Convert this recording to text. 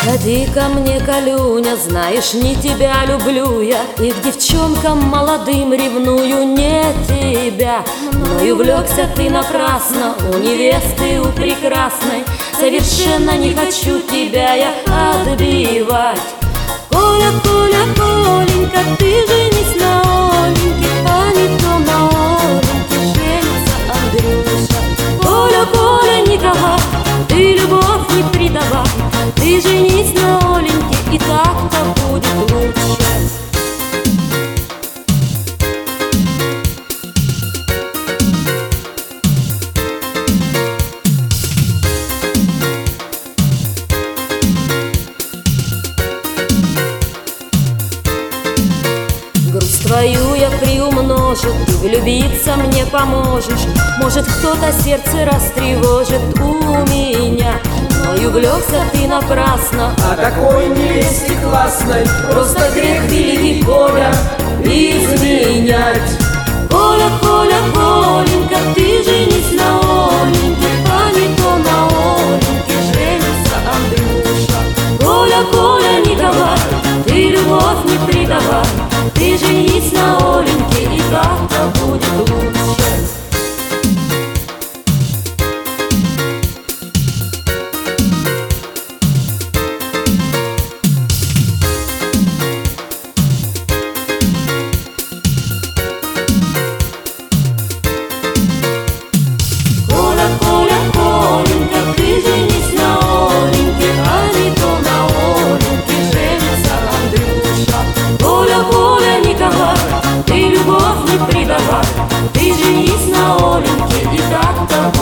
Подходи ко мне, Колюня, знаешь, не тебя люблю я, и к девчонкам молодым ревную не тебя. Но и увлекся ты напрасно у невесты, у прекрасной. Совершенно не хочу тебя я отбивать. Коля, Коля, Коленька, ты женись на Оленьке, а не то на Оленьке женится Андрюша. Коля, Коля, Николай, ты любовь не предавай, ты женись на Оленьке, и так-то будет лучше. Грусть твою я приумножу, ты влюбиться мне поможешь. Может, кто-то сердце растревожит у меня, но и увлекся ты напрасно. А такой невесте классной просто грех великий, Коля, изменять. Коля, Коля, Коленька, ты женись на Оленьке, а не то на Оленьке женится Андрюша. Коля, Коля, Николай, ты любовь не предавай, ты женись на Оленьке, и так-то будет лучше. Коля, Коля, Коленька, ты женись на Оленьке, а не то на Оленьке женится Андрюша. Коля, Коля, Николай, ты любовь не предавай, ты женись на Оленьке, и так-то